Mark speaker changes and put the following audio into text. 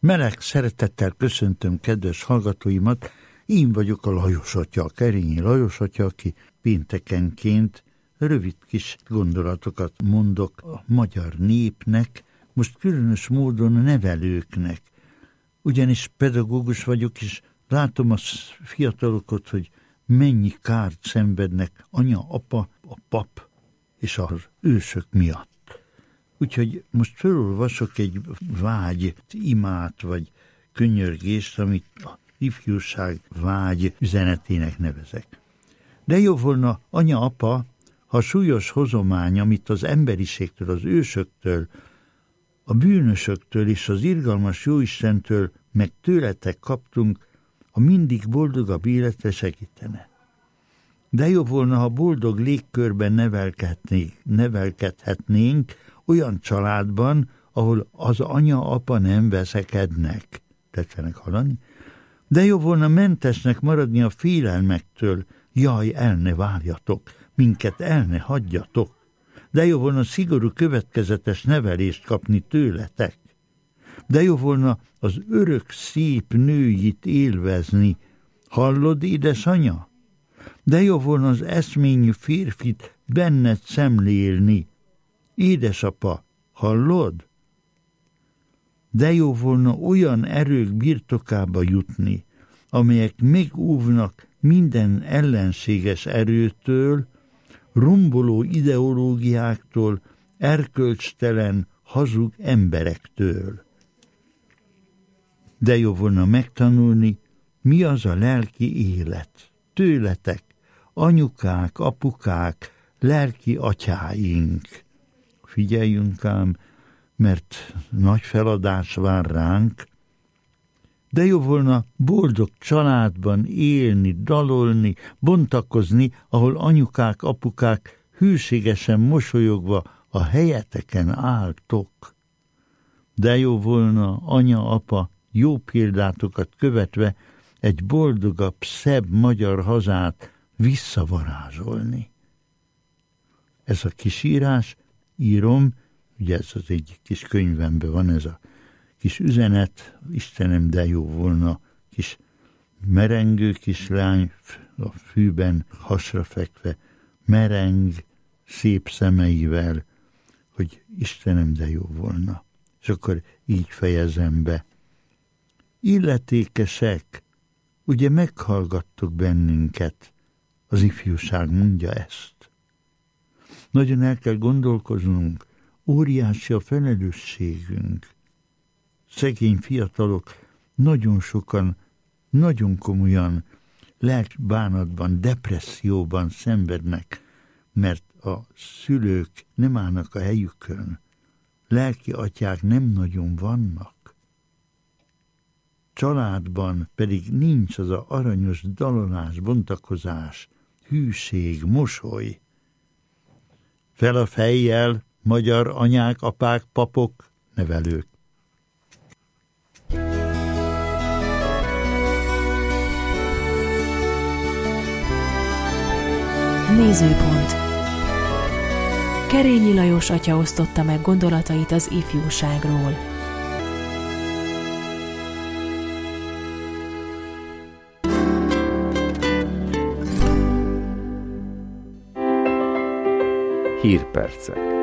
Speaker 1: Meleg szeretettel köszöntöm kedves hallgatóimat, én vagyok a Lajos atya, a Kerényi Lajos atya, aki péntekenként rövid kis gondolatokat mondok a magyar népnek, most különös módon a nevelőknek. Ugyanis pedagógus vagyok, és látom a fiatalokat, hogy mennyi kárt szenvednek anya, apa, a pap és az ősök miatt. Úgyhogy most felolvasok egy vágy, imát vagy könyörgést, amit a ifjúság vágy üzenetének nevezek. De jó volna, anya, apa, ha súlyos hozomány, amit az emberiségtől, az ősöktől, a bűnösöktől és az irgalmas Jóistentől, meg tőletek kaptunk, a mindig boldogabb életre segítene. De jó volna, ha boldog légkörben nevelkedhetnénk olyan családban, ahol az anya-apa nem veszekednek. Tetszenek hallani? De jó volna mentesnek maradni a félelmektől, jaj, el ne várjatok, minket el ne hagyjatok. De jó volna szigorú, következetes nevelést kapni tőletek. De jó volna az örök szép nőit élvezni. Hallod, édesanya? De jó volna az eszményű férfit benned szemlélni. Édesapa, hallod? De jó volna olyan erők birtokába jutni, amelyek megóvnak minden ellenséges erőtől, romboló ideológiáktól, erkölcstelen, hazug emberektől. De jó volna megtanulni, mi az a lelki élet. Tőletek, anyukák, apukák, lelki atyáink. Figyeljünk ám, mert nagy feladás vár ránk, de jó volna boldog családban élni, dalolni, bontakozni, ahol anyukák, apukák hűségesen mosolyogva a helyeteken álltok. De jó volna, anya, apa, jó példátokat követve egy boldogabb, szebb magyar hazát visszavarázsolni. Ez a kis írás, írom, ugye ez az egyik kis könyvemben van ez a kis üzenet, Istenem, de jó volna, kis merengő kislány a fűben hasra fekve, mereng szép szemeivel, hogy Istenem, de jó volna. És akkor így fejezem be. Illetékesek, ugye meghallgattok bennünket, az ifjúság mondja ezt. Nagyon el kell gondolkoznunk, óriási a felelősségünk. Szegény fiatalok nagyon sokan, nagyon komolyan lelkbánatban, depresszióban szenvednek, mert a szülők nem állnak a helyükön. Lelki atyák nem nagyon vannak. Családban pedig nincs az a aranyos dalolás, bontakozás, hűség, mosoly. Fel a fejjel, magyar anyák, apák, papok, nevelők.
Speaker 2: Nézőpont. Kerényi Lajos atya osztotta meg gondolatait az ifjúságról.
Speaker 3: Hírpercek.